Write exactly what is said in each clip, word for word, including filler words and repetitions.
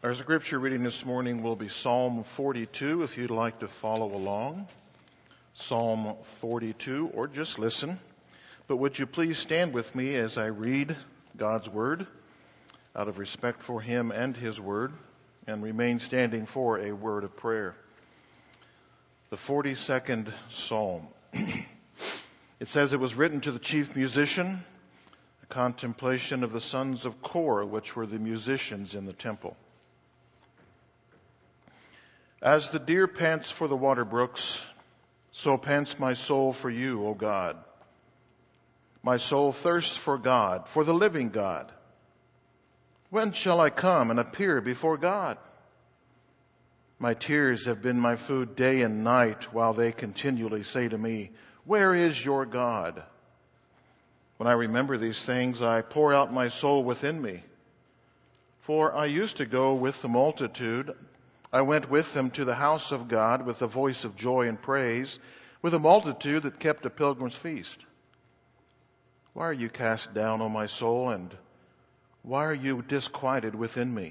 Our scripture reading this morning will be Psalm forty-two, if you'd like to follow along. Psalm forty-two, or just listen. But would you please stand with me as I read God's Word out of respect for Him and His Word, and remain standing for a word of prayer. The forty-second Psalm. It says, "It was written to the chief musician, a contemplation of the sons of Korah, which were the musicians in the temple. As the deer pants for the water brooks, so pants my soul for you, O God. My soul thirsts for God, for the living God. When shall I come and appear before God? My tears have been my food day and night, while they continually say to me, 'Where is your God?' When I remember these things, I pour out my soul within me. For I used to go with the multitude. I went with them to the house of God with a voice of joy and praise, with a multitude that kept a pilgrim's feast. Why are you cast down, O my soul, and why are you disquieted within me?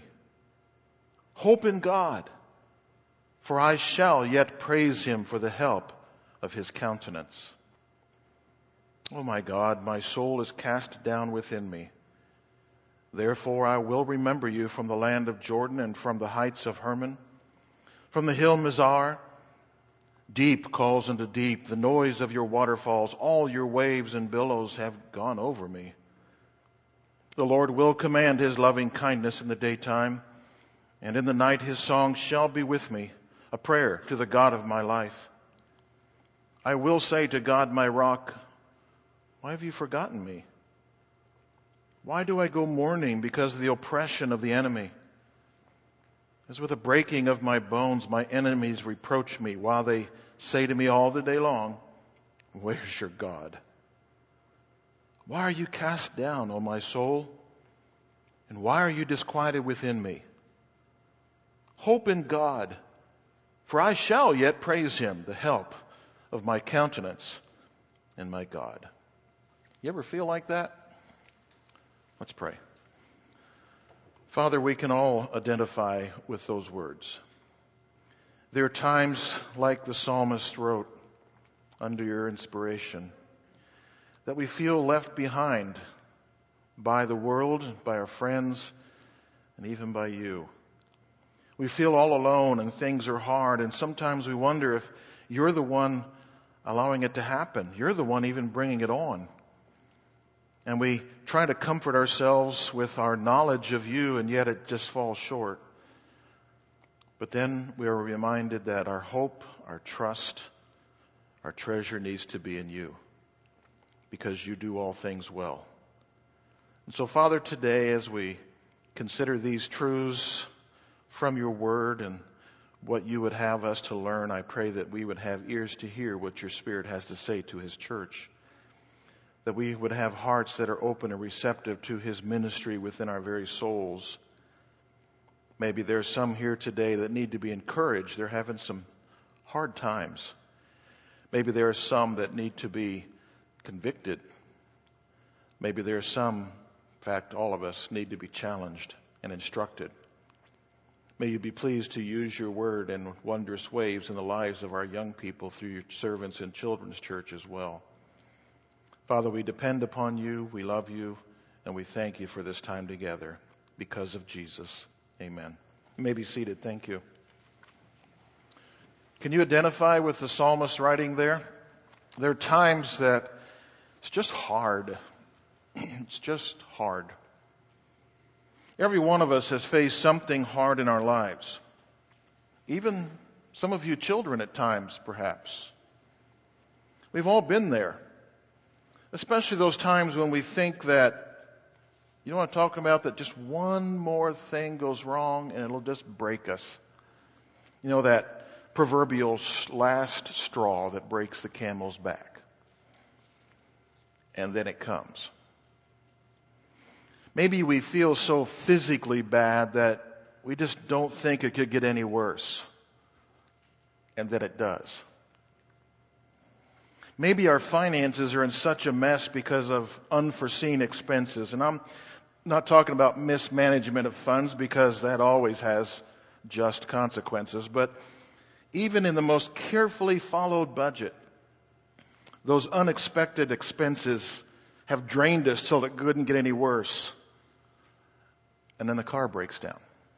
Hope in God, for I shall yet praise Him for the help of His countenance. O my God, my soul is cast down within me. Therefore I will remember you from the land of Jordan and from the heights of Hermon. From the hill Mizar, deep calls unto deep, the noise of your waterfalls, all your waves and billows have gone over me. The Lord will command His loving kindness in the daytime, and in the night His song shall be with me, a prayer to the God of my life. I will say to God, my rock, why have you forgotten me? Why do I go mourning because of the oppression of the enemy? As with a breaking of my bones, my enemies reproach me, while they say to me all the day long, 'Where's your God?' Why are you cast down, O my soul? And why are you disquieted within me? Hope in God, for I shall yet praise Him, the help of my countenance and my God." You ever feel like that? Let's pray. Father, we can all identify with those words. There are times, like the psalmist wrote under your inspiration, that we feel left behind by the world, by our friends, and even by you. We feel all alone and things are hard, and sometimes we wonder if you're the one allowing it to happen. You're the one even bringing it on. And we try to comfort ourselves with our knowledge of you, and yet it just falls short. But then we are reminded that our hope, our trust, our treasure needs to be in you, because you do all things well. And so, Father, today as we consider these truths from your word and what you would have us to learn, I pray that we would have ears to hear what your Spirit has to say to His church. That we would have hearts that are open and receptive to His ministry within our very souls. Maybe there's some here today that need to be encouraged. They're having some hard times. Maybe there are some that need to be convicted. Maybe there are some, in fact, all of us need to be challenged and instructed. May you be pleased to use your word in wondrous ways in the lives of our young people through your servants in Children's Church as well. Father, we depend upon you, we love you, and we thank you for this time together because of Jesus. Amen. You may be seated. Thank you. Can you identify with the psalmist writing there? There are times that it's just hard. It's just hard. Every one of us has faced something hard in our lives. Even some of you children at times, perhaps. We've all been there. Especially those times when we think that, you know what I'm talking about, that just one more thing goes wrong and it'll just break us. You know, that proverbial last straw that breaks the camel's back. And then it comes. Maybe we feel so physically bad that we just don't think it could get any worse. And then it does. Maybe our finances are in such a mess because of unforeseen expenses. And I'm Not talking about mismanagement of funds, because that always has just consequences, but even in the most carefully followed budget, those unexpected expenses have drained us till it couldn't get any worse. And then the car breaks down.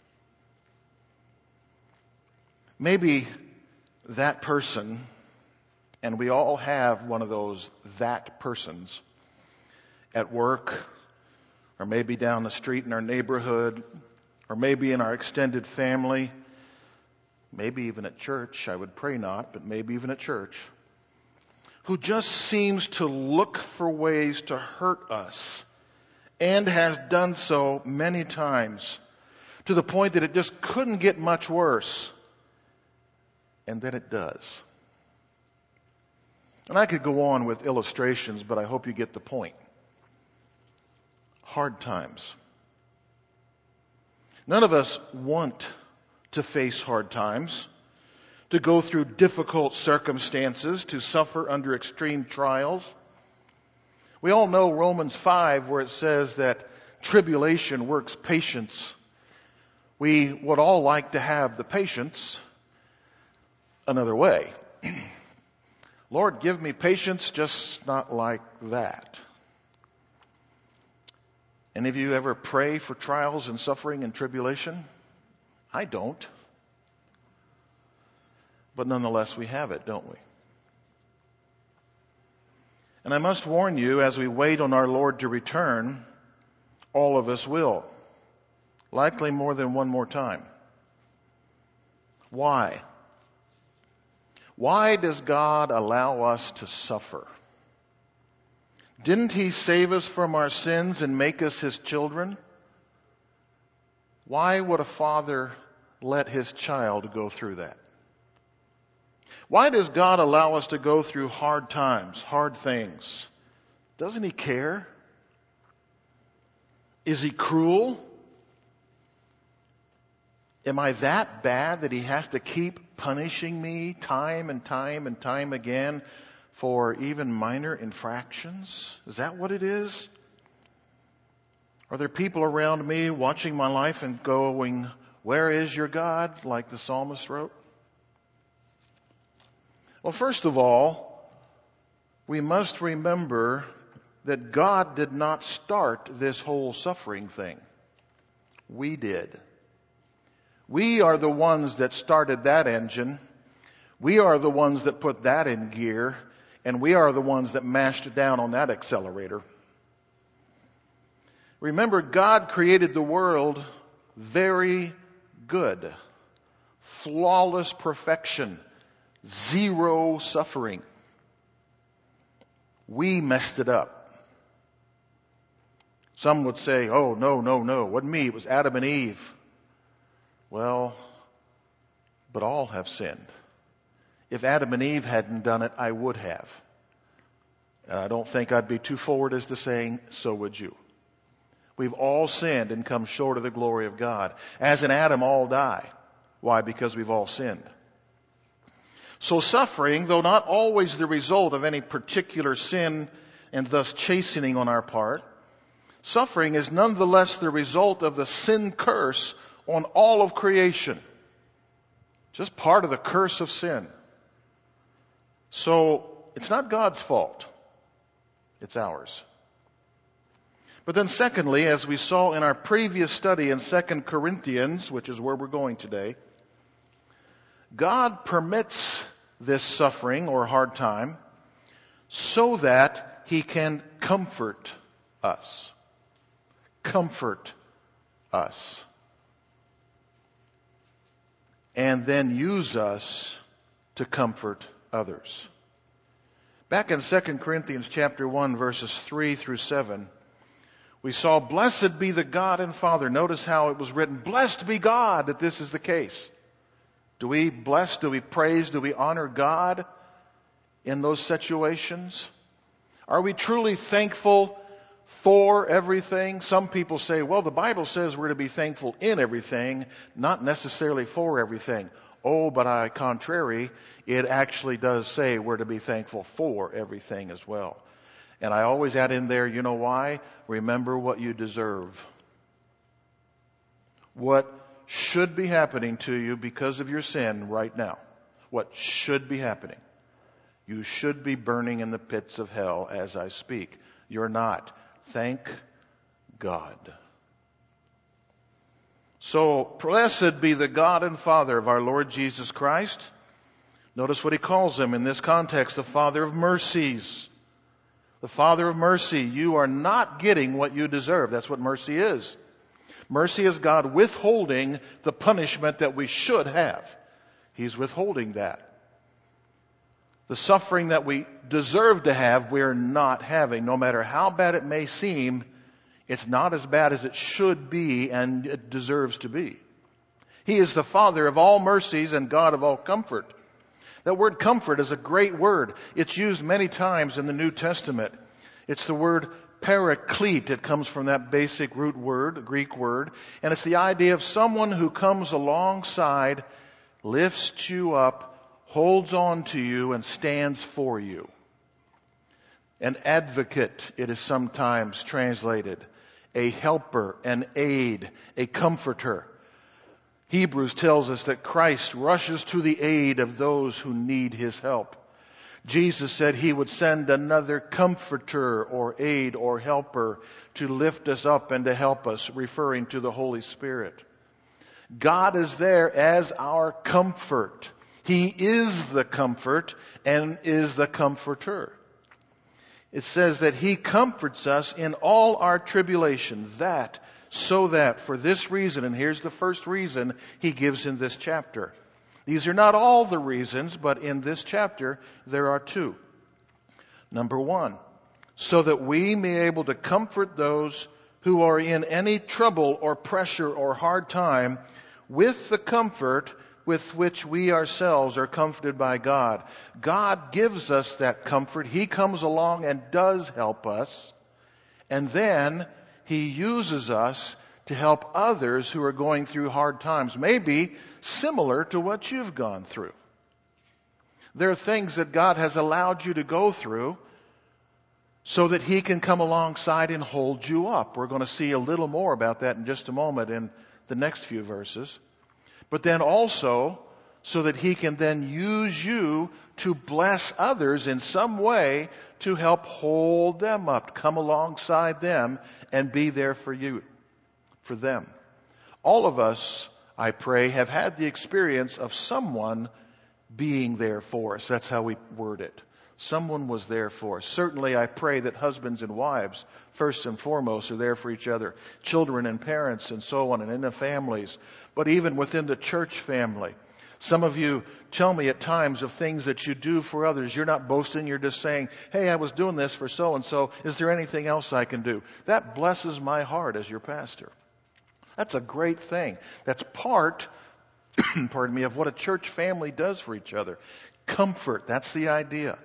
Maybe that person, and we all have one of those that persons at work, or maybe down the street in our neighborhood, or maybe in our extended family, maybe even at church. I would pray not, but maybe even at church, who just seems to look for ways to hurt us, and has done so many times, to the point that it just couldn't get much worse. And then it does. And I could go on with illustrations, but I hope you get the point. Hard times. None of us want to face hard times, to go through difficult circumstances, to suffer under extreme trials. We all know Romans five, where it says that tribulation works patience. We would all like to have the patience another way. Lord, give me patience, just not like that. Any of you ever pray for trials and suffering and tribulation? I don't. But nonetheless, we have it, don't we? And I must warn you, as we wait on our Lord to return, all of us will. Likely more than one more time. Why? Why does God allow us to suffer? Didn't He save us from our sins and make us His children? Why would a father let his child go through that? Why does God allow us to go through hard times, hard things? Doesn't He care? Is He cruel? Am I that bad that He has to keep punishing me time and time and time again for even minor infractions? Is that what it is? Are there people around me watching my life and going, "Where is your God?" like the psalmist wrote? Well, first of all, we must remember that God did not start this whole suffering thing. We did. We are the ones that started that engine. We are the ones that put that in gear. And we are the ones that mashed down on that accelerator. Remember, God created the world very good. Flawless perfection. Zero suffering. We messed it up. Some would say, "Oh, no, no, no. It wasn't me. It was Adam and Eve." Well, but all have sinned. If Adam and Eve hadn't done it, I would have. And I don't think I'd be too forward as to saying, so would you. We've all sinned and come short of the glory of God. As in Adam, all die. Why? Because we've all sinned. So suffering, though not always the result of any particular sin and thus chastening on our part, suffering is nonetheless the result of the sin curse on all of creation. Just part of the curse of sin. So it's not God's fault. It's ours. But then secondly, as we saw in our previous study in Second Corinthians, which is where we're going today, God permits this suffering or hard time so that He can comfort us. Comfort us. And then use us to comfort others. Back in Second Corinthians chapter one, verses three through seven, we saw, "Blessed be the God and Father." Notice how it was written, "Blessed be God," that this is the case. Do we bless, do we praise, do we honor God in those situations? Are we truly thankful for everything? Some people say, well, the Bible says we're to be thankful in everything, not necessarily for everything. Oh, but on the contrary, it actually does say we're to be thankful for everything as well. And I always add in there, you know why? Remember what you deserve. what should be happening to you because of your sin right now. What should be happening. You should be burning in the pits of hell as I speak. You're not. Thank God. So, blessed be the God and Father of our Lord Jesus Christ. Notice what he calls him in this context, the Father of mercies. The Father of mercy. You are not getting what you deserve. That's what mercy is. Mercy is God withholding the punishment that we should have. He's withholding that. The suffering that we deserve to have, we're not having. No matter how bad it may seem, it's not as bad as it should be and it deserves to be. He is the Father of all mercies and God of all comfort. That word comfort is a great word. It's used many times in the New Testament. It's the word paraclete. It comes from that basic root word, Greek word. And it's the idea of someone who comes alongside, lifts you up, holds on to you, and stands for you. An advocate, it is sometimes translated. A helper, an aid, a comforter. Hebrews tells us that Christ rushes to the aid of those who need his help. Jesus said he would send another comforter or aid or helper to lift us up and to help us, referring to the Holy Spirit. God is there as our comfort. He is the comfort and is the comforter. It says that he comforts us in all our tribulation, that, so that, for this reason, and here's the first reason he gives in this chapter. These are not all the reasons, but in this chapter there are two. Number one, so that we may be able to comfort those who are in any trouble or pressure or hard time with the comfort with which we ourselves are comforted by God. God gives us that comfort. He comes along and does help us. And then he uses us to help others who are going through hard times, maybe similar to what you've gone through. There are things that God has allowed you to go through so that he can come alongside and hold you up. We're going to see a little more about that in just a moment in the next few verses. But then also so that he can then use you to bless others in some way to help hold them up, come alongside them and be there for you, for them. All of us, I pray, have had the experience of someone being there for us. That's how we word it. Someone was there for us. Certainly I pray that husbands and wives, first and foremost, are there for each other. Children and parents and so on, and in the families. But even within the church family. Some of you tell me at times of things that you do for others. You're not boasting. You're just saying, hey, I was doing this for so-and-so. Is there anything else I can do? That blesses my heart as your pastor. That's a great thing. That's part, pardon me, of what a church family does for each other. Comfort. That's the idea.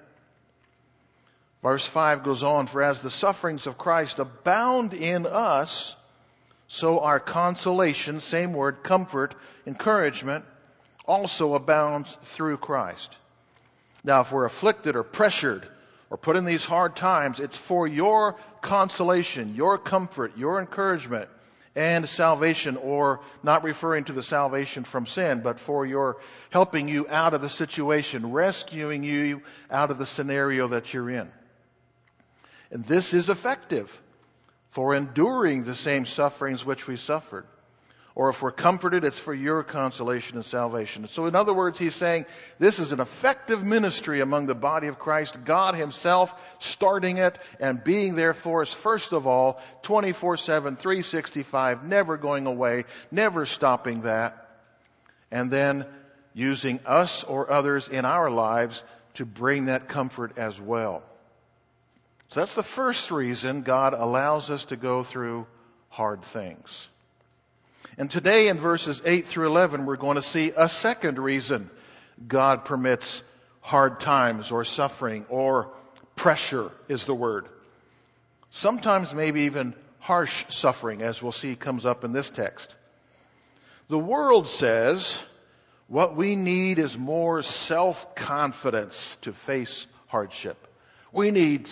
Verse five goes on, for as the sufferings of Christ abound in us, so our consolation, same word, comfort, encouragement, also abounds through Christ. Now, if we're afflicted or pressured or put in these hard times, it's for your consolation, your comfort, your encouragement, and salvation, or not referring to the salvation from sin, but for your helping you out of the situation, rescuing you out of the scenario that you're in. And this is effective for enduring the same sufferings which we suffered. Or if we're comforted, it's for your consolation and salvation. So in other words, he's saying this is an effective ministry among the body of Christ. God himself starting it and being there for us, first of all, twenty-four seven, three sixty-five, never going away, never stopping that. And then using us or others in our lives to bring that comfort as well. So that's the first reason God allows us to go through hard things. And today in verses eight through eleven, we're going to see a second reason God permits hard times or suffering or pressure is the word. Sometimes maybe even harsh suffering, as we'll see comes up in this text. The world says what we need is more self-confidence to face hardship. We need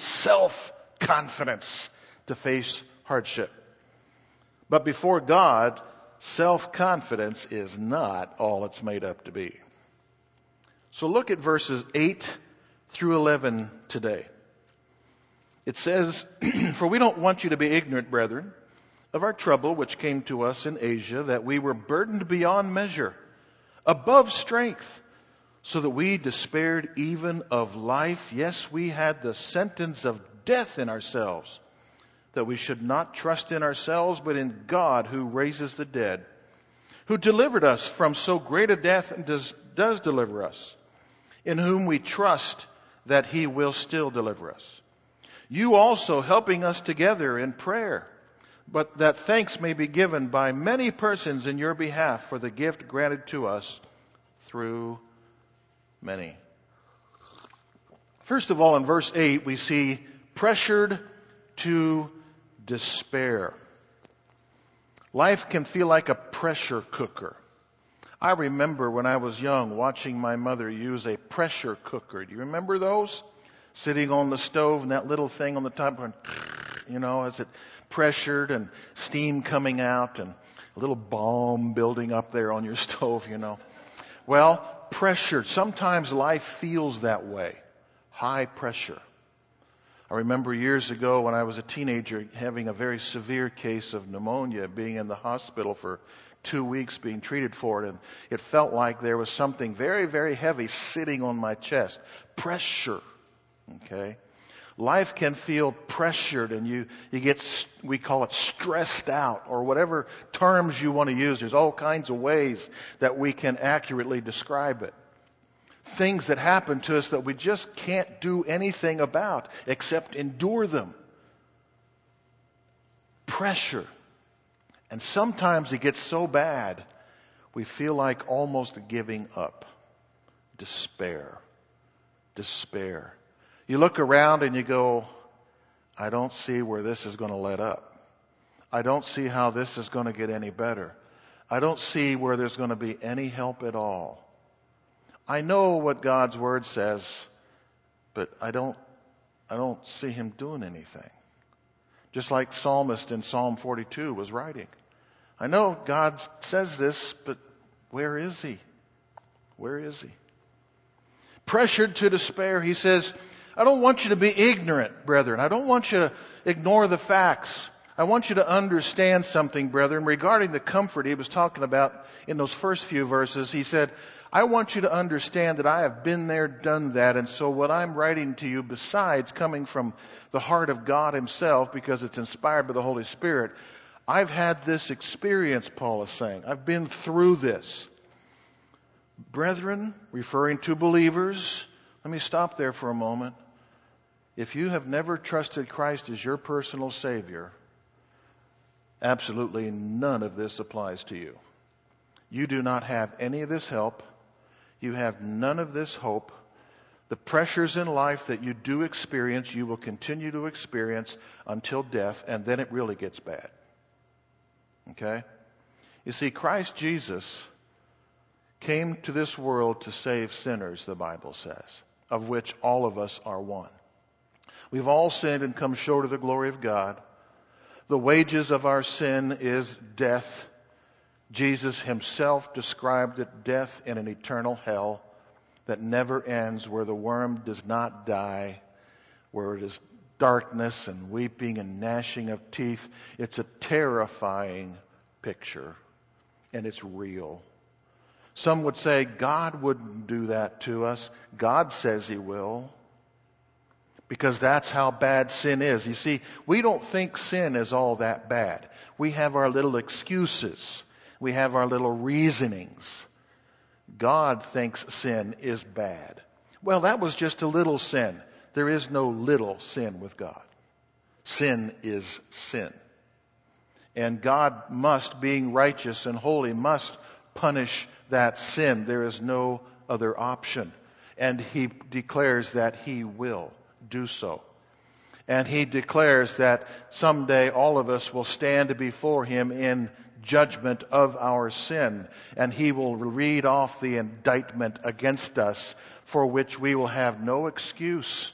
self-confidence to face hardship. But before God, self-confidence is not all it's made up to be. So look at verses eight through eleven today. It says, "For we don't want you to be ignorant, brethren, of our trouble which came to us in Asia, that we were burdened beyond measure, above strength, so that we despaired even of life. Yes, we had the sentence of death in ourselves, that we should not trust in ourselves, but in God who raises the dead, who delivered us from so great a death and does, does deliver us, in whom we trust that he will still deliver us. You also helping us together in prayer, but that thanks may be given by many persons in your behalf for the gift granted to us through many." First of all, in verse eight, we see pressured to despair. Life can feel like a pressure cooker. I remember when I was young watching my mother use a pressure cooker. Do you remember those? Sitting on the stove and that little thing on the top going, you know, as it pressured and steam coming out and a little bomb building up there on your stove, you know. Well, pressured. Sometimes life feels that way. High pressure. I remember years ago when I was a teenager having a very severe case of pneumonia, being in the hospital for two weeks being treated for it, and it felt like there was something very, very heavy sitting on my chest. Pressure. Okay? Life can feel pressured and you, you get, we call it stressed out, or whatever terms you want to use. There's all kinds of ways that we can accurately describe it. Things that happen to us that we just can't do anything about except endure them. Pressure. And sometimes it gets so bad, we feel like almost giving up. Despair. Despair. You look around and you go, I don't see where this is going to let up. I don't see how this is going to get any better. I don't see where there's going to be any help at all. I know what God's word says, but I don't, I don't see him doing anything. Just like psalmist in Psalm forty-two was writing. I know God says this, but where is he? Where is he? Pressured to despair, he says, I don't want you to be ignorant, brethren. I don't want you to ignore the facts. I want you to understand something, brethren, regarding the comfort he was talking about in those first few verses. He said, I want you to understand that I have been there, done that, and so what I'm writing to you, besides coming from the heart of God himself, because it's inspired by the Holy Spirit, I've had this experience, Paul is saying. I've been through this. Brethren, referring to believers, let me stop there for a moment. If you have never trusted Christ as your personal Savior, absolutely none of this applies to you. You do not have any of this help. You have none of this hope. The pressures in life that you do experience, you will continue to experience until death, and then it really gets bad. Okay? You see, Christ Jesus came to this world to save sinners, the Bible says, of which all of us are one. We've all sinned and come short of the glory of God. The wages of our sin is death. Jesus himself described it, death in an eternal hell that never ends, where the worm does not die, where it is darkness and weeping and gnashing of teeth. It's a terrifying picture, and it's real. Some would say God wouldn't do that to us. God says he will, because that's how bad sin is. You see, we don't think sin is all that bad. We have our little excuses. We have our little reasonings. God thinks sin is bad. Well, that was just a little sin. There is no little sin with God. Sin is sin. And God must, being righteous and holy, must punish that sin. There is no other option. And he declares that he will do so. And he declares that someday all of us will stand before him in judgment of our sin, and he will read off the indictment against us, for which we will have no excuse.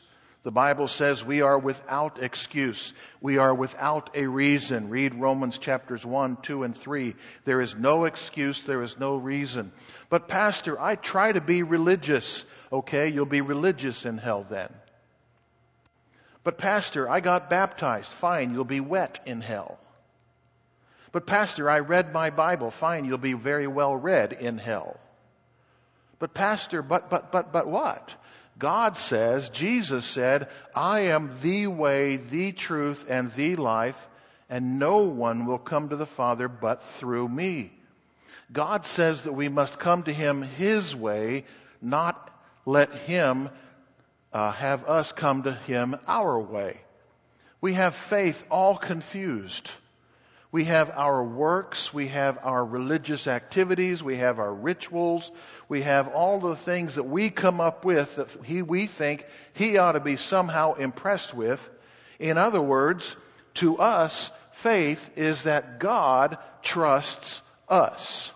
The Bible says we are without excuse. We are without a reason. Read Romans chapters one, two, and three. There is no excuse. There is no reason. But Pastor, I try to be religious. Okay, you'll be religious in hell then. But Pastor, I got baptized. Fine, you'll be wet in hell. But Pastor, I read my Bible. Fine, you'll be very well read in hell. But Pastor, but, but, but, but what? God says, Jesus said, I am the way, the truth, and the life, and no one will come to the Father but through me. God says that we must come to Him His way, not let Him uh, have us come to Him our way. We have faith all confused. We have our works, we have our religious activities, we have our rituals, we have all the things that we come up with that he, we think He ought to be somehow impressed with. In other words, to us, faith is that God trusts us.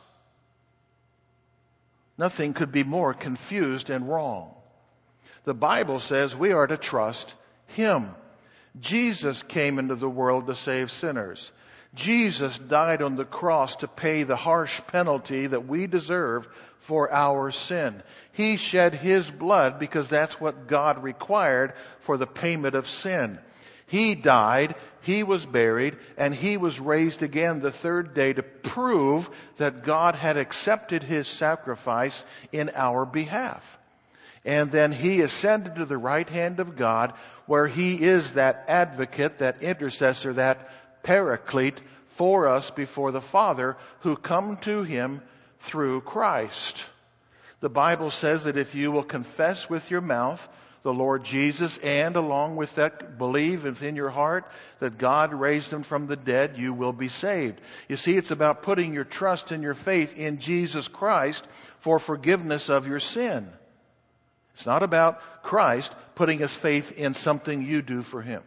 Nothing could be more confused and wrong. The Bible says we are to trust Him. Jesus came into the world to save sinners. Jesus died on the cross to pay the harsh penalty that we deserve for our sin. He shed His blood because that's what God required for the payment of sin. He died, He was buried, and He was raised again the third day to prove that God had accepted His sacrifice in our behalf. And then He ascended to the right hand of God, where He is that advocate, that intercessor, that paraclete for us before the Father, who come to Him through Christ. The Bible says that if you will confess with your mouth the Lord Jesus, and along with that believe within your heart that God raised Him from the dead, you will be saved. You see, it's about putting your trust and your faith in Jesus Christ for forgiveness of your sin. It's not about Christ putting His faith in something you do for Him.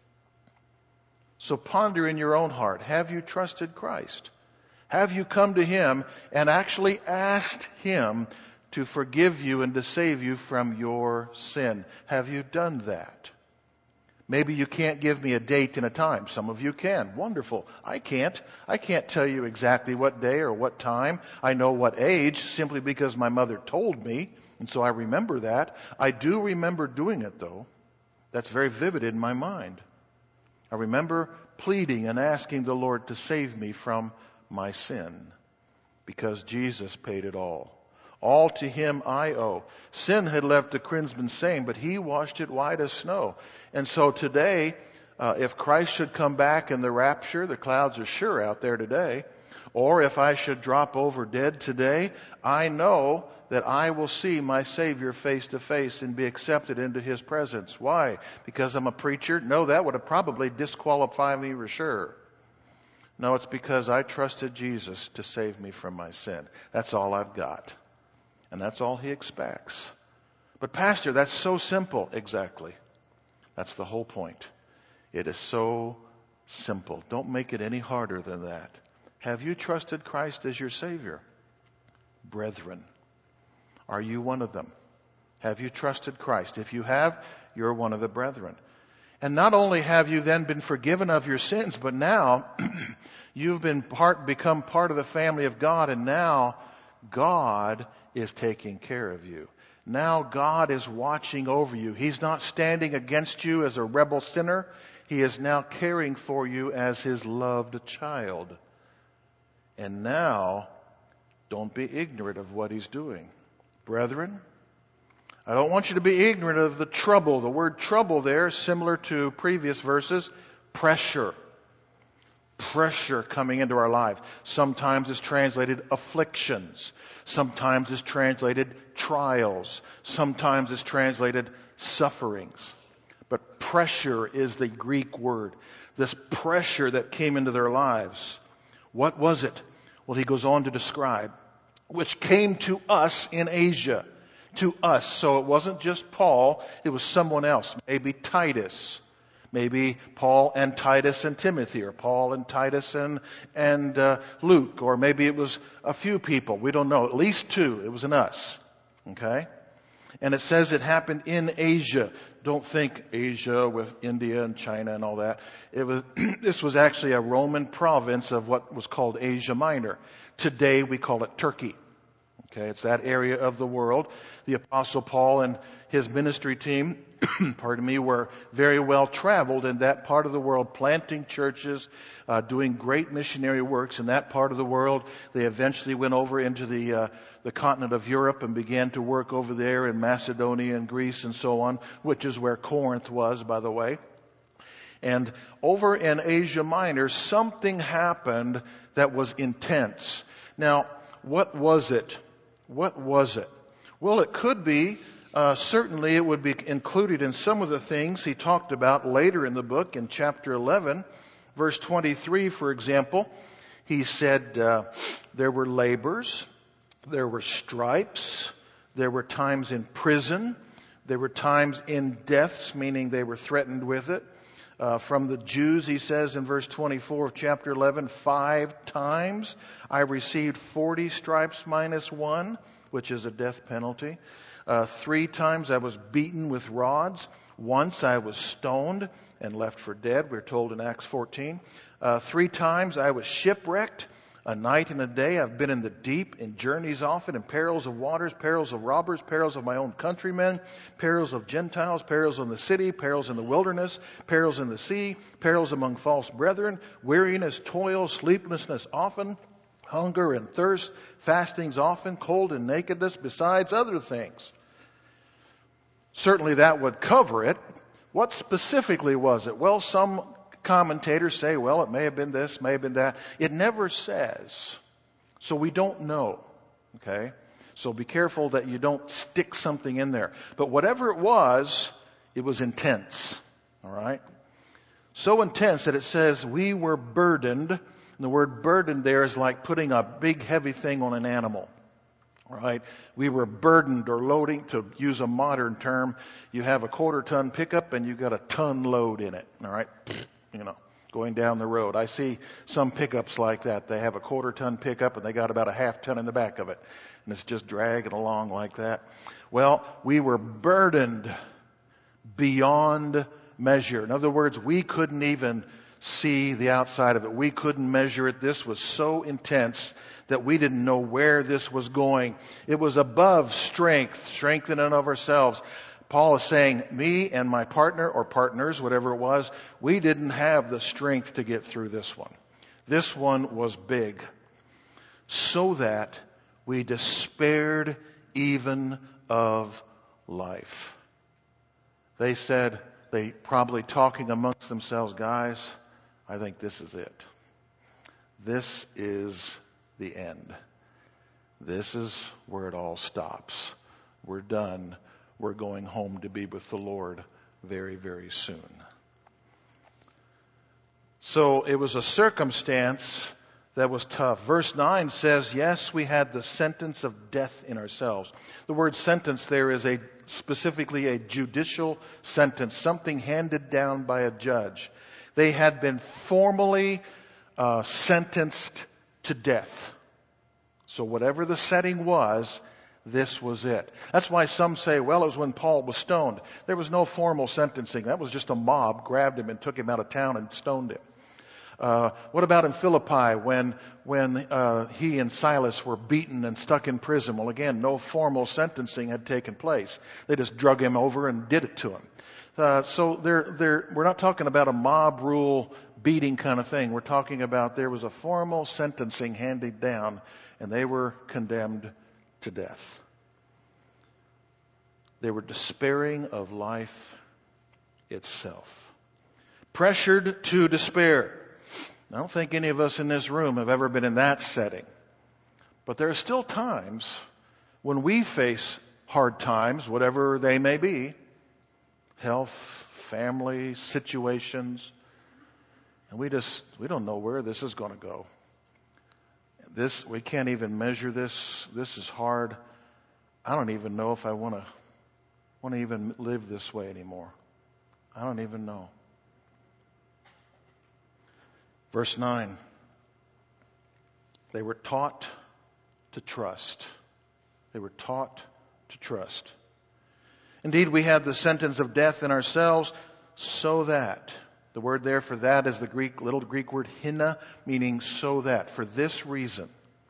So ponder in your own heart, have you trusted Christ? Have you come to Him and actually asked Him to forgive you and to save you from your sin? Have you done that? Maybe you can't give me a date and a time. Some of you can. Wonderful. I can't. I can't tell you exactly what day or what time. I know what age simply because my mother told me, and so I remember that. I do remember doing it, though. That's very vivid in my mind. I remember pleading and asking the Lord to save me from my sin because Jesus paid it all. All to Him I owe. Sin had left the crimson stain, but He washed it white as snow. And so today, uh, if Christ should come back in the rapture, the clouds are sure out there today, or if I should drop over dead today, I know that I will see my Savior face to face and be accepted into His presence. Why? Because I'm a preacher? No, that would have probably disqualified me for sure. No, it's because I trusted Jesus to save me from my sin. That's all I've got. And that's all He expects. But Pastor, that's so simple. Exactly. That's the whole point. It is so simple. Don't make it any harder than that. Have you trusted Christ as your Savior? Brethren, are you one of them? Have you trusted Christ? If you have, you're one of the brethren. And not only have you then been forgiven of your sins, but now you've been part, become part of the family of God, and now God is taking care of you. Now God is watching over you. He's not standing against you as a rebel sinner. He is now caring for you as His loved child. And now, don't be ignorant of what He's doing. Brethren, I don't want you to be ignorant of the trouble. The word trouble there is similar to previous verses. Pressure. Pressure coming into our lives. Sometimes it's translated afflictions. Sometimes it's translated trials. Sometimes it's translated sufferings. But pressure is the Greek word. This pressure that came into their lives. What was it? Well, he goes on to describe, which came to us in Asia. To us. So it wasn't just Paul, it was someone else. Maybe Titus. Maybe Paul and Titus and Timothy, or Paul and Titus and, and uh, Luke, or maybe it was a few people. We don't know. At least two. It was an us. Okay? And it says it happened in Asia. Don't think Asia with India and China and all that. It was, this was actually a Roman province of what was called Asia Minor. Today we call it Turkey. Okay, it's that area of the world. The Apostle Paul and his ministry team, pardon me, were very well traveled in that part of the world, planting churches, uh, doing great missionary works in that part of the world. They eventually went over into the uh, the continent of Europe and began to work over there in Macedonia and Greece and so on, which is where Corinth was, by the way. And over in Asia Minor, something happened that was intense. Now, what was it? What was it? Well, it could be, uh, certainly it would be included in some of the things he talked about later in the book in chapter eleven, verse twenty-three, for example. He said uh, there were labors, there were stripes, there were times in prison, there were times in deaths, meaning they were threatened with it. Uh, from the Jews, he says in verse twenty-four of chapter eleven, five times I received forty stripes minus one, which is a death penalty. Uh, three times I was beaten with rods. Once I was stoned and left for dead, we're told in Acts fourteen. Uh, three times I was shipwrecked. A night and a day I've been in the deep, in journeys often, in perils of waters, perils of robbers, perils of my own countrymen, perils of Gentiles, perils in the city, perils in the wilderness, perils in the sea, perils among false brethren, weariness, toil, sleeplessness often, hunger and thirst, fastings often, cold and nakedness, besides other things. Certainly that would cover it. What specifically was it? Well, some commentators say, well, it may have been this, may have been that. It never says. So we don't know. Okay? So be careful that you don't stick something in there. But whatever it was, it was intense. All right? So intense that it says we were burdened. And the word burdened there is like putting a big heavy thing on an animal. All right? We were burdened or loading, to use a modern term. You have a quarter ton pickup and you've got a ton load in it. All right? You know, going down the road. I see some pickups like that. They have a quarter ton pickup and they got about a half ton in the back of it. And it's just dragging along like that. Well, we were burdened beyond measure. In other words, we couldn't even see the outside of it. We couldn't measure it. This was so intense that we didn't know where this was going. It was above strength, strength in and of ourselves. Paul is saying, me and my partner or partners, whatever it was, we didn't have the strength to get through this one. This one was big. So that we despaired even of life. They said, they probably talking amongst themselves, guys, I think this is it. This is the end. This is where it all stops. We're done. We're going home to be with the Lord very, very soon. So it was a circumstance that was tough. Verse nine says, yes, we had the sentence of death in ourselves. The word sentence there is a specifically a judicial sentence, something handed down by a judge. They had been formally uh, sentenced to death. So whatever the setting was, this was it. That's why some say, well, it was when Paul was stoned. There was no formal sentencing. That was just a mob grabbed him and took him out of town and stoned him. Uh, what about in Philippi when when uh, he and Silas were beaten and stuck in prison? Well, again, no formal sentencing had taken place. They just drug him over and did it to him. Uh, so they're, they're, we're not talking about a mob rule beating kind of thing. We're talking about there was a formal sentencing handed down and they were condemned to death. They were despairing of life itself. Pressured to despair. I don't think any of us in this room have ever been in that setting. But there are still times when we face hard times, whatever they may be, health, family, situations, and we just, we don't know where this is going to go. This, we can't even measure this. This is hard. I don't even know if I want to want to even live this way anymore. I don't even know. Verse nine. They were taught to trust. They were taught to trust. Indeed, we have the sentence of death in ourselves, so that. The word there for that is the Greek, little Greek word hina, meaning so that. For this reason,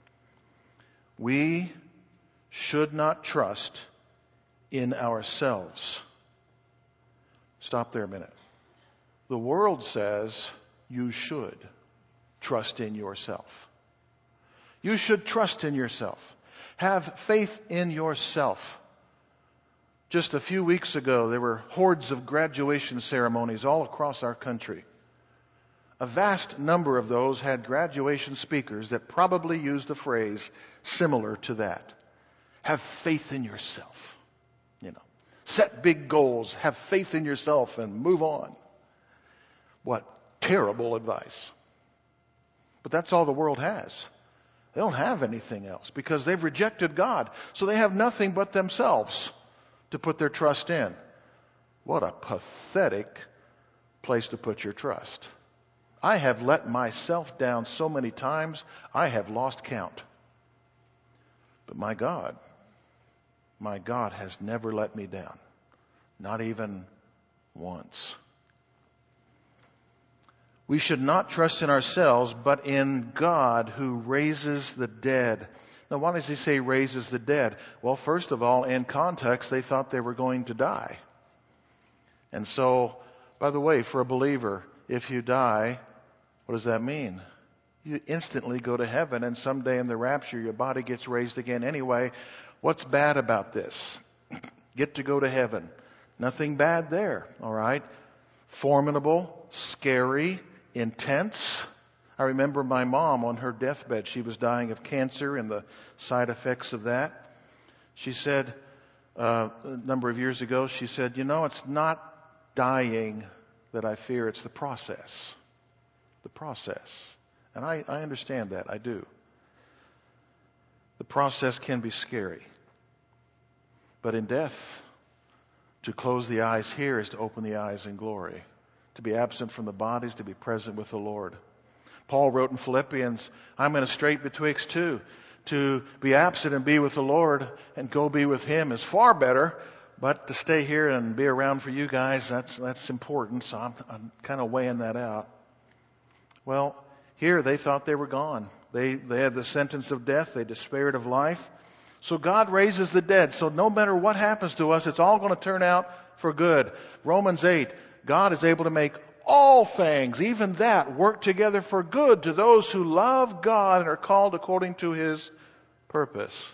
we should not trust in ourselves. Stop there a minute. The world says you should trust in yourself. You should trust in yourself. Have faith in yourself. Just a few weeks ago, there were hordes of graduation ceremonies all across our country. A vast number of those had graduation speakers that probably used a phrase similar to that. Have faith in yourself. You know, set big goals, have faith in yourself, and move on. What terrible advice. But that's all the world has. They don't have anything else because they've rejected God. So they have nothing but themselves to put their trust in. What a pathetic place to put your trust. I have let myself down so many times, I have lost count. But my God, my God has never let me down. Not even once. We should not trust in ourselves, but in God who raises the dead. Now, why does he say raises the dead? Well, first of all, in context, they thought they were going to die. And so, by the way, for a believer, if you die, what does that mean? You instantly go to heaven, and someday in the rapture, your body gets raised again anyway. What's bad about this? Get to go to heaven. Nothing bad there, all right? Formidable, scary, intense. I remember my mom on her deathbed. She was dying of cancer and the side effects of that. She said, uh, a number of years ago, she said, you know, it's not dying that I fear, it's the process. The process. And I, I understand that, I do. The process can be scary. But in death, to close the eyes here is to open the eyes in glory. To be absent from the bodies, to be present with the Lord. Paul wrote in Philippians, I'm in a strait betwixt two. To be absent and be with the Lord and go be with Him is far better. But to stay here and be around for you guys, that's that's important. So I'm, I'm kind of weighing that out. Well, here they thought they were gone. They, they had the sentence of death. They despaired of life. So God raises the dead. So no matter what happens to us, it's all going to turn out for good. Romans eight, God is able to make all things, even that, work together for good to those who love God and are called according to His purpose.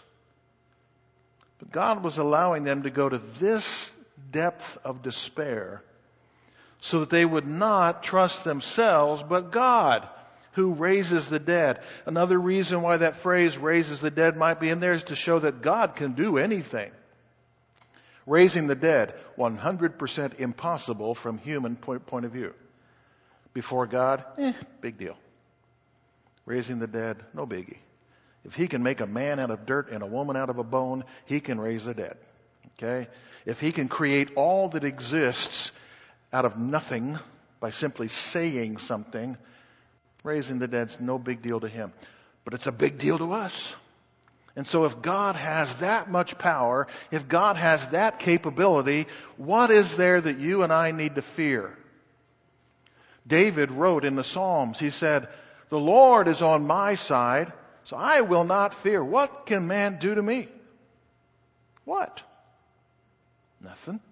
But God was allowing them to go to this depth of despair so that they would not trust themselves, but God, who raises the dead. Another reason why that phrase, raises the dead, might be in there is to show that God can do anything. Raising the dead, one hundred percent impossible from human point, point of view. Before God, eh, big deal. Raising the dead, no biggie. If He can make a man out of dirt and a woman out of a bone, He can raise the dead. Okay? If He can create all that exists out of nothing by simply saying something, raising the dead's no big deal to Him. But it's a big deal to us. And so if God has that much power, if God has that capability, what is there that you and I need to fear? David wrote in the Psalms, he said, the Lord is on my side, so I will not fear. What can man do to me? What? Nothing.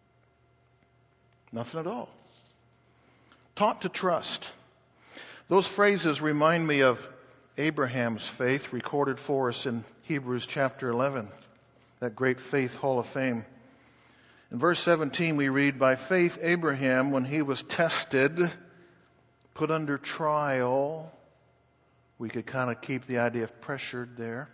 Nothing at all. Taught to trust. Those phrases remind me of Abraham's faith recorded for us in Hebrews chapter eleven, that great faith hall of fame. In verse seventeen we read, by faith Abraham, when he was tested, put under trial, we could kind of keep the idea of pressured there,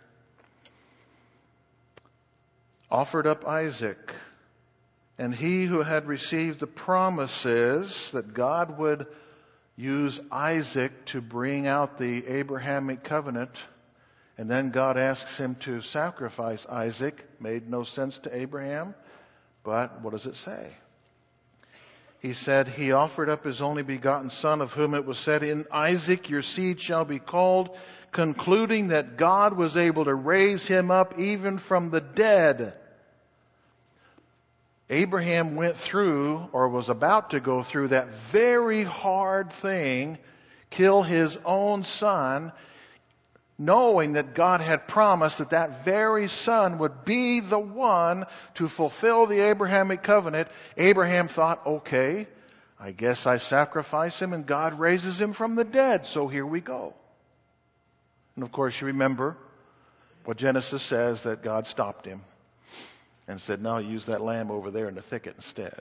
offered up Isaac, and he who had received the promises that God would use Isaac to bring out the Abrahamic covenant, and then God asks him to sacrifice Isaac. Made no sense to Abraham, but what does it say? He said, he offered up his only begotten son, of whom it was said, in Isaac your seed shall be called, concluding that God was able to raise him up even from the dead. Abraham went through, or was about to go through, that very hard thing, kill his own son, knowing that God had promised that that very son would be the one to fulfill the Abrahamic covenant. Abraham thought, okay, I guess I sacrifice him and God raises him from the dead, so here we go. And of course you remember what Genesis says, that God stopped him and said, no, use that lamb over there in the thicket instead.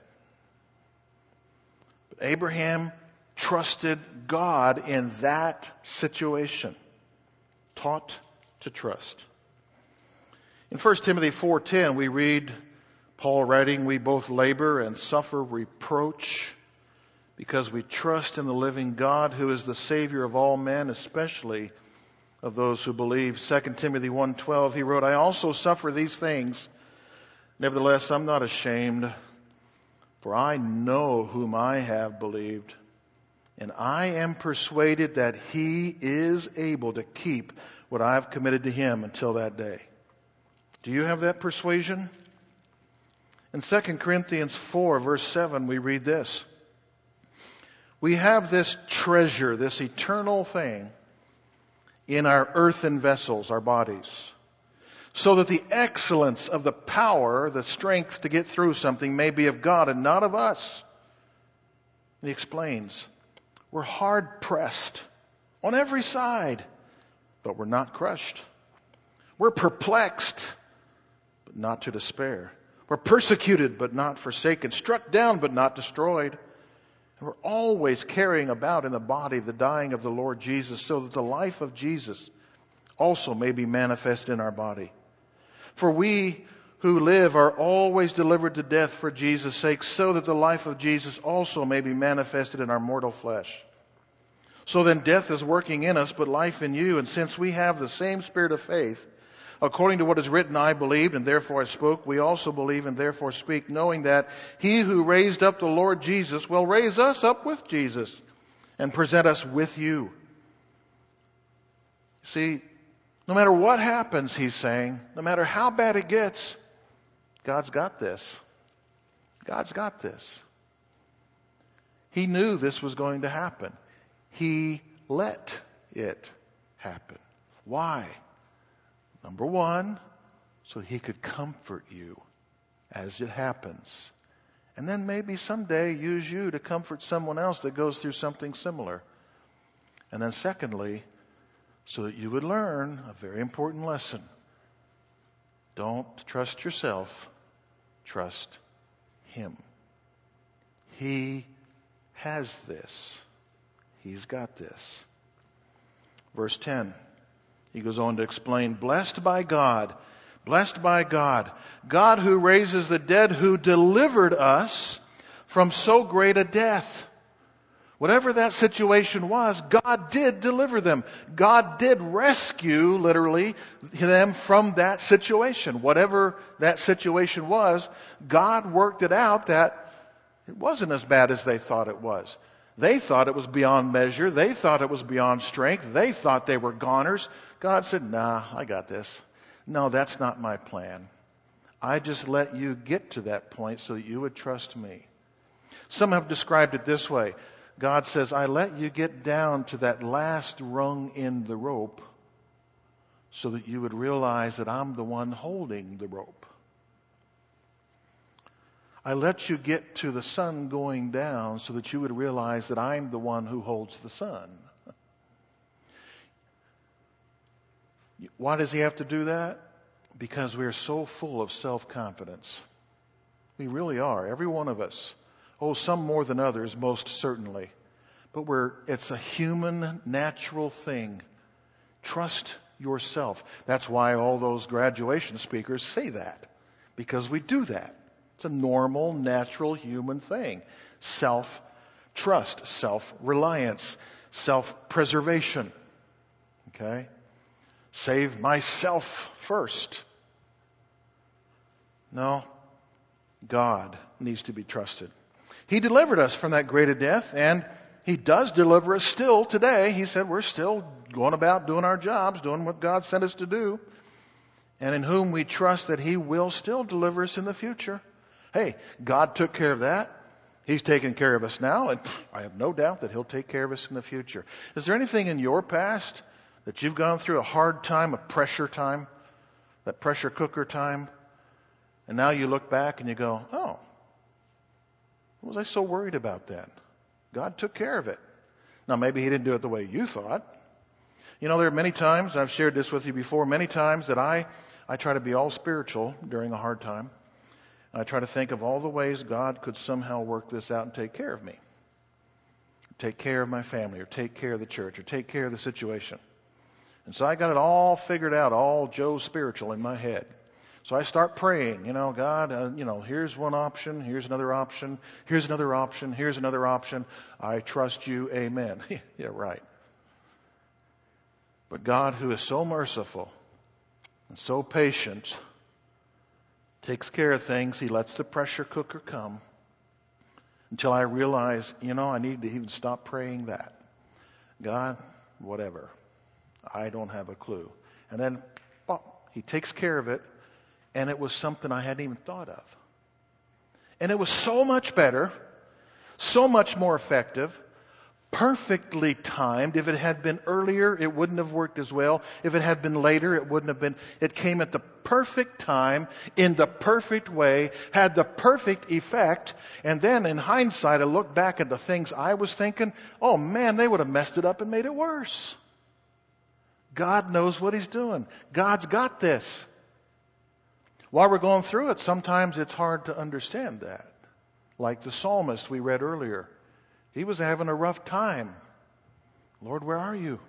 But Abraham trusted God in that situation. Taught to trust. In First Timothy four ten, we read Paul writing, we both labor and suffer reproach because we trust in the living God, who is the Savior of all men, especially of those who believe. Second Timothy one twelve, he wrote, I also suffer these things. Nevertheless, I'm not ashamed, for I know whom I have believed, and I am persuaded that he is able to keep what I have committed to him until that day. Do you have that persuasion? In Second Corinthians four, verse seven, we read this. We have this treasure, this eternal thing, in our earthen vessels, our bodies, so that the excellence of the power, the strength to get through something may be of God and not of us. He explains, we're hard pressed on every side, but we're not crushed. We're perplexed, but not to despair. We're persecuted, but not forsaken. Struck down, but not destroyed. And we're always carrying about in the body the dying of the Lord Jesus, so that the life of Jesus also may be manifest in our body. For we who live are always delivered to death for Jesus' sake, so that the life of Jesus also may be manifested in our mortal flesh. So then death is working in us, but life in you. And since we have the same spirit of faith, according to what is written, I believed, and therefore I spoke, we also believe and therefore speak, knowing that he who raised up the Lord Jesus will raise us up with Jesus and present us with you. See, no matter what happens, he's saying, no matter how bad it gets, God's got this. God's got this. He knew this was going to happen. He let it happen. Why? Number one, so he could comfort you as it happens. And then maybe someday use you to comfort someone else that goes through something similar. And then secondly, so that you would learn a very important lesson. Don't trust yourself. Trust him. He has this. He's got this. Verse ten. He goes on to explain, blessed by God, blessed by God, God who raises the dead, who delivered us from so great a death. Whatever that situation was, God did deliver them. God did rescue, literally, them from that situation. Whatever that situation was, God worked it out that it wasn't as bad as they thought it was. They thought it was beyond measure. They thought it was beyond strength. They thought they were goners. God said, nah, I got this. No, that's not my plan. I just let you get to that point so that you would trust me. Some have described it this way. God says, I let you get down to that last rung in the rope so that you would realize that I'm the one holding the rope. I let you get to the sun going down so that you would realize that I'm the one who holds the sun. Why does he have to do that? Because we are so full of self-confidence. We really are, every one of us. Oh, some more than others, most certainly. But we're, it's a human, natural thing. Trust yourself. That's why all those graduation speakers say that. Because we do that. It's a normal, natural human thing. Self-trust, self-reliance, self-preservation. Okay? Save myself first. No, God needs to be trusted. He delivered us from that great death, and he does deliver us still today. He said we're still going about doing our jobs, doing what God sent us to do, and in whom we trust that he will still deliver us in the future. Hey, God took care of that. He's taking care of us now, and I have no doubt that He'll take care of us in the future. Is there anything in your past that you've gone through, a hard time, a pressure time, that pressure cooker time, and now you look back and you go, oh, what was I so worried about that? God took care of it. Now, maybe He didn't do it the way you thought. You know, there are many times, I've shared this with you before, many times that I, I try to be all spiritual during a hard time. I try to think of all the ways God could somehow work this out and take care of me. Take care of my family, or take care of the church, or take care of the situation. And so I got it all figured out, all Joe spiritual in my head. So I start praying, you know, God, uh, you know, here's one option, here's another option, here's another option, here's another option. I trust you, amen. Yeah, right. But God, who is so merciful and so patient, takes care of things. He lets the pressure cooker come until I realize, you know, I need to even stop praying that. God, whatever. I don't have a clue. And then, well, He takes care of it, and it was something I hadn't even thought of. And it was so much better, so much more effective, perfectly timed. If it had been earlier, it wouldn't have worked as well. If it had been later, it wouldn't have been. It came at the perfect time, in the perfect way, had the perfect effect. And then in hindsight, I look back at the things I was thinking, oh man, they would have messed it up and made it worse. God knows what He's doing. God's got this. While we're going through it, sometimes it's hard to understand that. Like the psalmist we read earlier. He was having a rough time. Lord, where are you?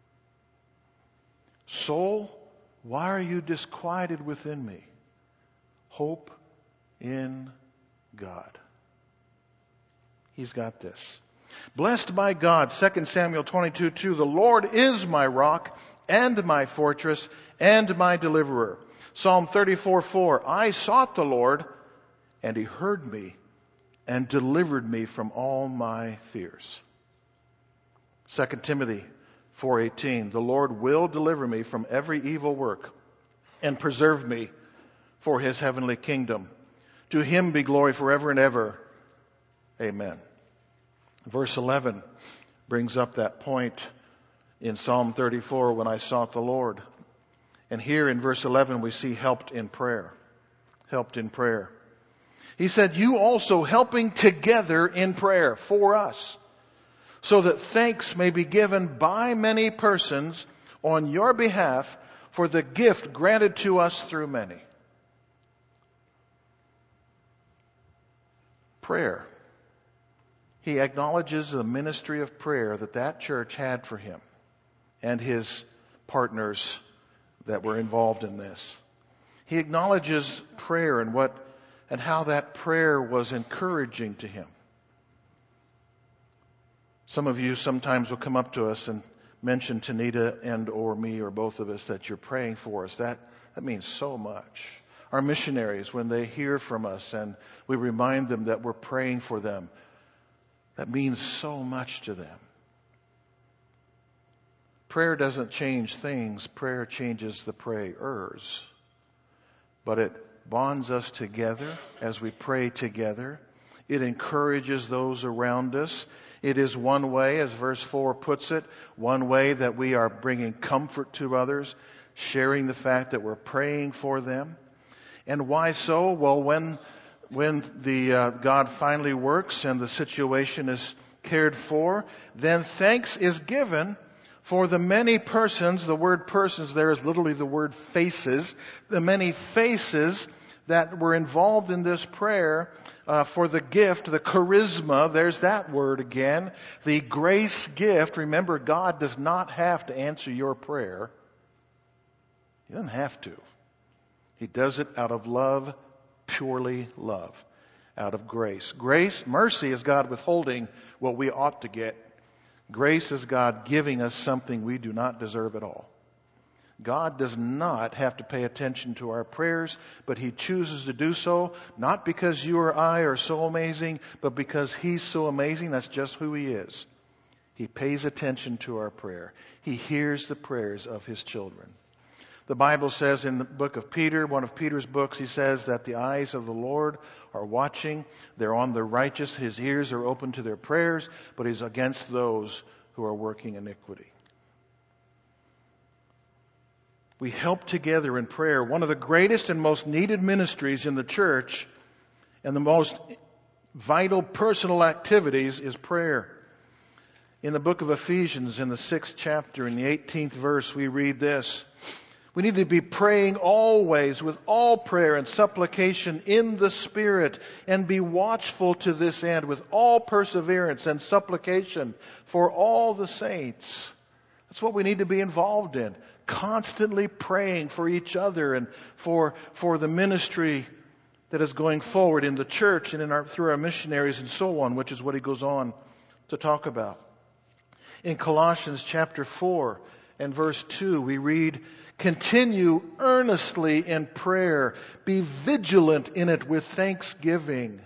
Soul, why are you disquieted within me? Hope in God. He's got this. Blessed by God, Second Samuel twenty-two two, the Lord is my rock and my fortress and my deliverer. Psalm thirty-four four, I sought the Lord and He heard me and delivered me from all my fears. Second Timothy four eighteen, the Lord will deliver me from every evil work and preserve me for His heavenly kingdom. To Him be glory forever and ever. Amen. Verse eleven brings up that point in Psalm thirty-four, when I sought the Lord. And here in verse eleven we see helped in prayer. Helped in prayer. He said, you also helping together in prayer for us, so that thanks may be given by many persons on your behalf for the gift granted to us through many. Prayer. He acknowledges the ministry of prayer that that church had for him and his partners that were involved in this. He acknowledges prayer and what and how that prayer was encouraging to him. Some of you sometimes will come up to us and mention to Nita and or me or both of us that you're praying for us. That, that means so much. Our missionaries, when they hear from us and we remind them that we're praying for them, that means so much to them. Prayer doesn't change things. Prayer changes the prayers. But it bonds us together as we pray together. It encourages those around us. It is one way, as verse four puts it, one way that we are bringing comfort to others, sharing the fact that we're praying for them. And why so? Well, when when the uh, God finally works and the situation is cared for, then thanks is given for the many persons. The word persons there is literally the word faces. The many faces that were involved in this prayer uh, for the gift, the charisma. There's that word again. The grace gift. Remember, God does not have to answer your prayer. He doesn't have to. He does it out of love, purely love, out of grace. Grace, mercy is God withholding what we ought to get. Grace is God giving us something we do not deserve at all. God does not have to pay attention to our prayers, but He chooses to do so, not because you or I are so amazing, but because He's so amazing. That's just who He is. He pays attention to our prayer. He hears the prayers of His children. The Bible says in the book of Peter, one of Peter's books, he says that the eyes of the Lord are watching. They're on the righteous. His ears are open to their prayers, but he's against those who are working iniquity. We help together in prayer. One of the greatest and most needed ministries in the church and the most vital personal activities is prayer. In the book of Ephesians, in the sixth chapter, in the eighteenth verse, we read this. We need to be praying always with all prayer and supplication in the Spirit, and be watchful to this end with all perseverance and supplication for all the saints. That's what we need to be involved in. Constantly praying for each other and for, for the ministry that is going forward in the church and in our, through our missionaries and so on, which is what he goes on to talk about. In Colossians chapter four and verse two, we read, continue earnestly in prayer. Be vigilant in it with thanksgiving.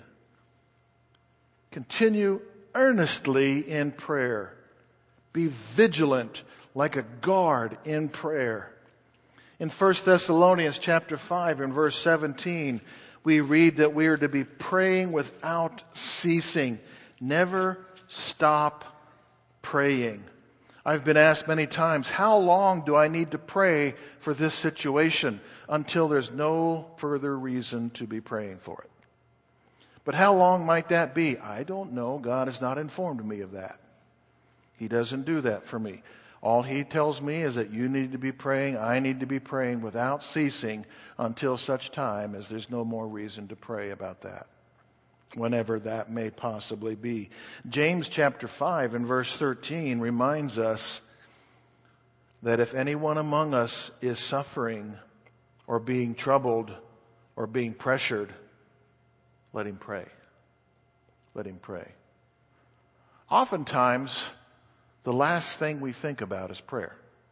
Continue earnestly in prayer. Be vigilant like a guard in prayer. In First Thessalonians chapter five and verse seventeen, we read that we are to be praying without ceasing. Never stop praying. I've been asked many times, how long do I need to pray for this situation until there's no further reason to be praying for it? But how long might that be? I don't know. God has not informed me of that. He doesn't do that for me. All He tells me is that you need to be praying, I need to be praying without ceasing until such time as there's no more reason to pray about that, whenever that may possibly be. James chapter five and verse thirteen reminds us that if anyone among us is suffering or being troubled or being pressured, let him pray. Let him pray. Oftentimes, the last thing we think about is prayer.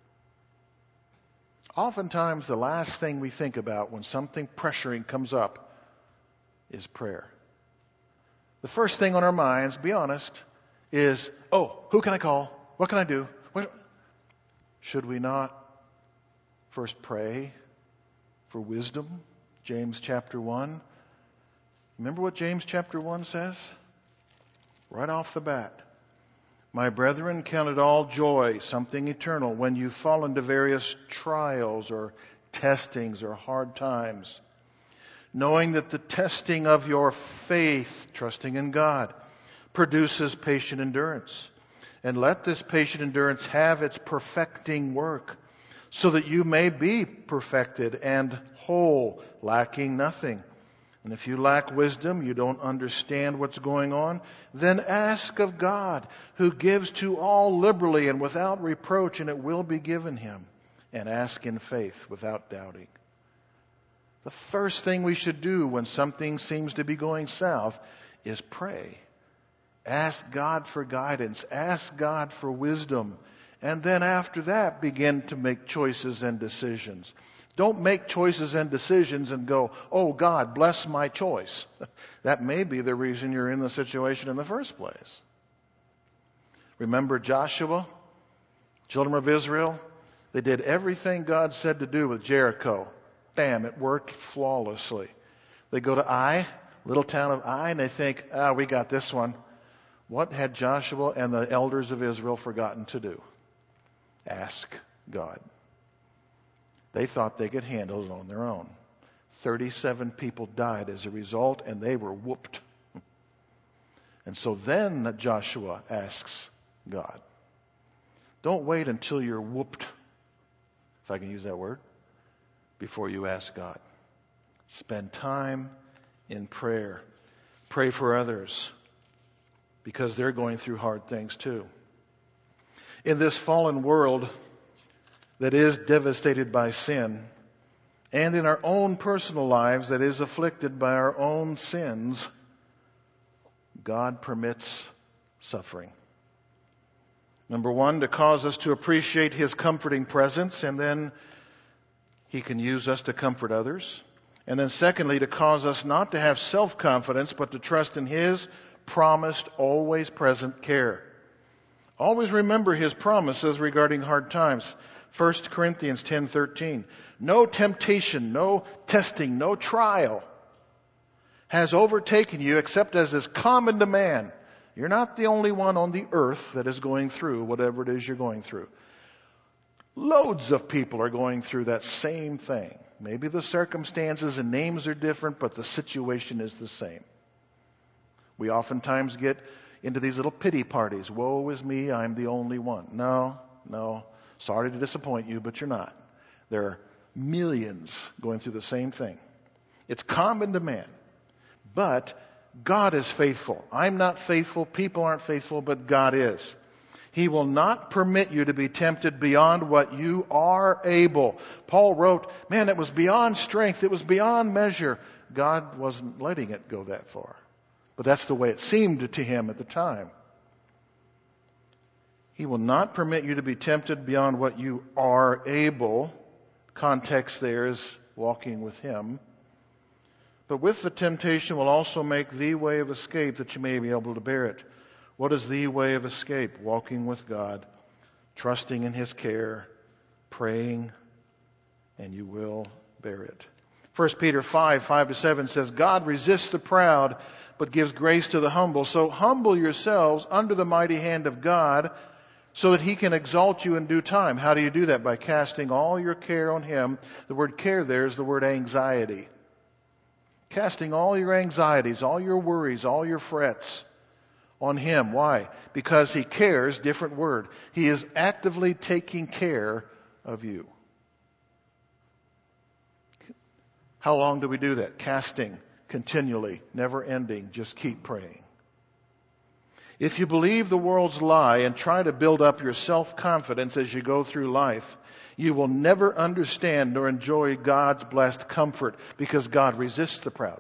Oftentimes, the last thing we think about when something pressuring comes up is prayer. The first thing on our minds, be honest, is, oh, who can I call? What can I do? What? Should we not first pray for wisdom? James chapter one. Remember what James chapter one says? Right off the bat. My brethren, count it all joy, something eternal, when you fall into various trials or testings or hard times, knowing that the testing of your faith, trusting in God, produces patient endurance. And let this patient endurance have its perfecting work, so that you may be perfected and whole, lacking nothing. And if you lack wisdom, you don't understand what's going on, then ask of God, who gives to all liberally and without reproach, and it will be given him. And ask in faith without doubting. The first thing we should do when something seems to be going south is pray. Ask God for guidance. Ask God for wisdom. And then after that, begin to make choices and decisions. Don't make choices and decisions and go, oh, God, bless my choice. That may be the reason you're in the situation in the first place. Remember Joshua, children of Israel? They did everything God said to do with Jericho. Bam, it worked flawlessly. They go to Ai, little town of Ai, and they think, ah, we got this one. What had Joshua and the elders of Israel forgotten to do? Ask God. They thought they could handle it on their own. thirty-seven people died as a result, and they were whooped. And so then Joshua asks God. Don't wait until you're whooped, if I can use that word, before you ask God. Spend time in prayer. Pray for others, because they're going through hard things too. In this fallen world that is devastated by sin, and in our own personal lives that is afflicted by our own sins, God permits suffering. Number one, to cause us to appreciate His comforting presence, and then He can use us to comfort others. And then secondly, to cause us not to have self-confidence, but to trust in His promised, always present care. Always remember His promises regarding hard times. First Corinthians ten thirteen. No temptation, no testing, no trial has overtaken you except as is common to man. You're not the only one on the earth that is going through whatever it is you're going through. Loads of people are going through that same thing. Maybe the circumstances and names are different, but the situation is the same. We oftentimes get into these little pity parties. Woe is me, I'm the only one. No, no. Sorry to disappoint you, but you're not. There are millions going through the same thing. It's common to man. But God is faithful. I'm not faithful, people aren't faithful, but God is. He will not permit you to be tempted beyond what you are able. Paul wrote, man, it was beyond strength, it was beyond measure. God wasn't letting it go that far. But that's the way it seemed to him at the time. He will not permit you to be tempted beyond what you are able. Context there is walking with him. But with the temptation will also make the way of escape that you may be able to bear it. What is the way of escape? Walking with God, trusting in his care, praying, and you will bear it. First Peter five, five to seven says, God resists the proud, but gives grace to the humble. So humble yourselves under the mighty hand of God, so that he can exalt you in due time. How do you do that? By casting all your care on him. The word care there is the word anxiety. Casting all your anxieties, all your worries, all your frets on him. Why? Because he cares, different word. He is actively taking care of you. How long do we do that? Casting continually, never ending. Just keep praying. If you believe the world's lie and try to build up your self-confidence as you go through life, you will never understand nor enjoy God's blessed comfort, because God resists the proud.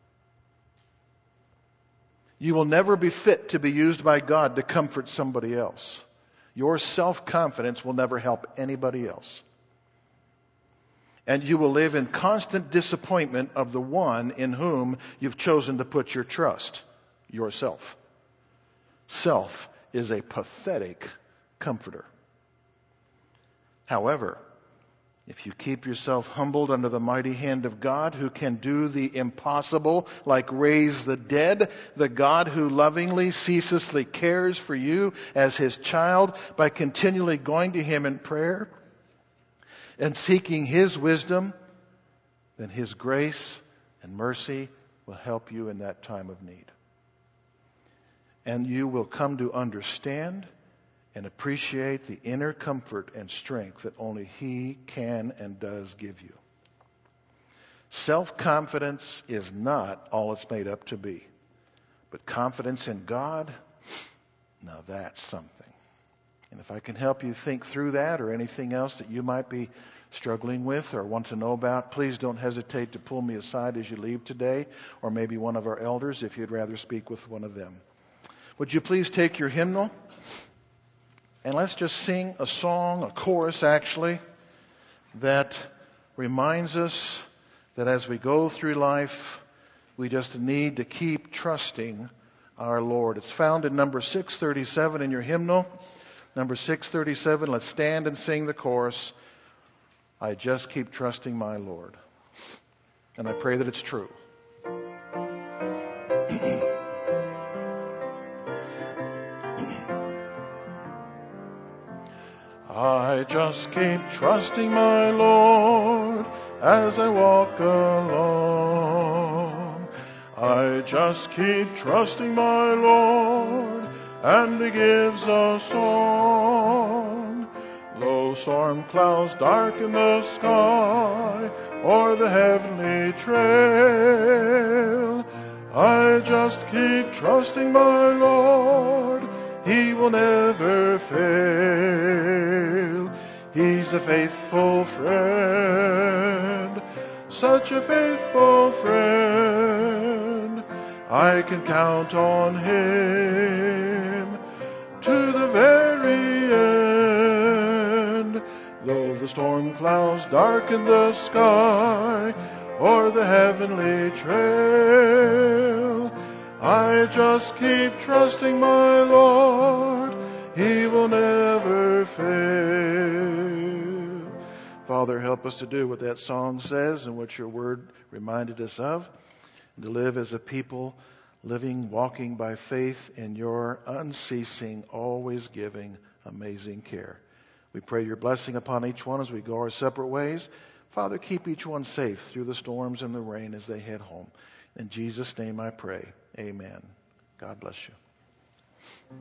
You will never be fit to be used by God to comfort somebody else. Your self-confidence will never help anybody else. And you will live in constant disappointment of the one in whom you've chosen to put your trust, yourself. Self is a pathetic comforter. However, if you keep yourself humbled under the mighty hand of God, who can do the impossible, like raise the dead, the God who lovingly, ceaselessly cares for you as his child by continually going to him in prayer and seeking his wisdom, then his grace and mercy will help you in that time of need. And you will come to understand and appreciate the inner comfort and strength that only he can and does give you. Self-confidence is not all it's made up to be. But confidence in God, now that's something. And if I can help you think through that or anything else that you might be struggling with or want to know about, please don't hesitate to pull me aside as you leave today, or maybe one of our elders if you'd rather speak with one of them. Would you please take your hymnal? And let's just sing a song, a chorus actually, that reminds us that as we go through life, we just need to keep trusting our Lord. It's found in number six thirty-seven in your hymnal. Number six thirty-seven, let's stand and sing the chorus. I just keep trusting my Lord. And I pray that it's true. I just keep trusting my Lord as I walk along. I just keep trusting my Lord, and he gives a song. Low storm clouds darken the sky o'er the heavenly trail. I just keep trusting my Lord, he will never fail. He's a faithful friend, such a faithful friend. I can count on him to the very end. Though the storm clouds darken the sky or the heavenly trail, I just keep trusting my Lord, he will never fail. Father, help us to do what that song says and what your word reminded us of, and to live as a people living, walking by faith in your unceasing, always giving, amazing care. We pray your blessing upon each one as we go our separate ways. Father, keep each one safe through the storms and the rain as they head home. In Jesus' name I pray. Amen. God bless you.